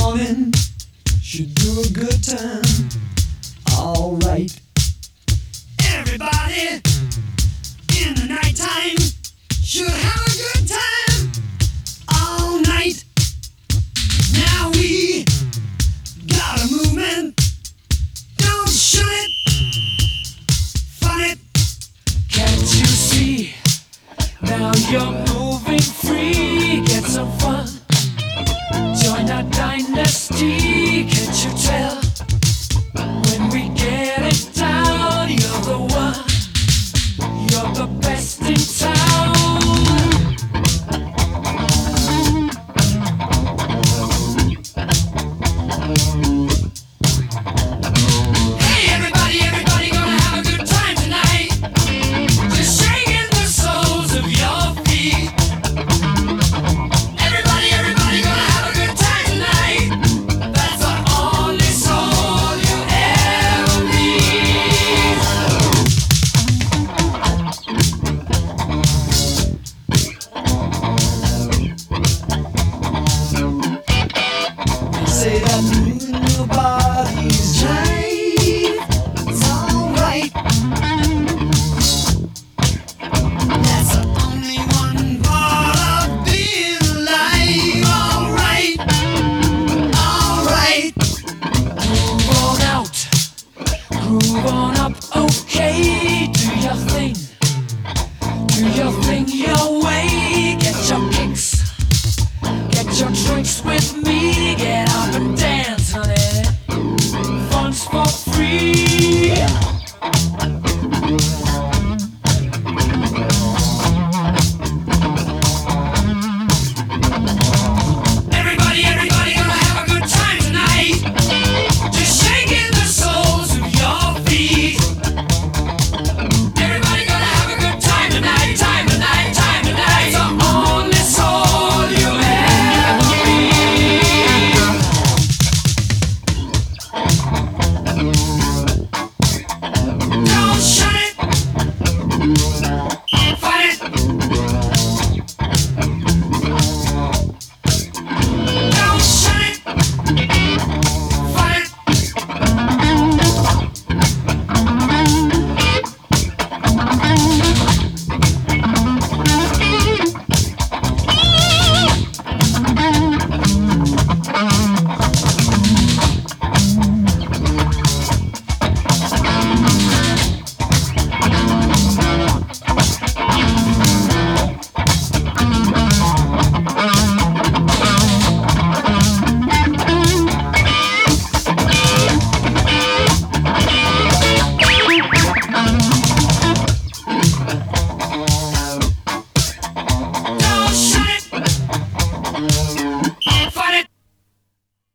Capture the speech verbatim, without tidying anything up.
morning should do a good time. Alright. Everybody in the nighttime should have a good time all night. Now we got a movement. Don't shun it. Fun it. Can't you see? Now you're moving free. Get some fun. Join our dynasty. Can't you tell? When we get it down, you're the one. You're the best in town. Hey everybody, everybody gonna have a good time tonight. Just shaking the soles of your feet. Everybody, everybody gonna have a good time tonight. That's the only soul you ever need. They say that moving your body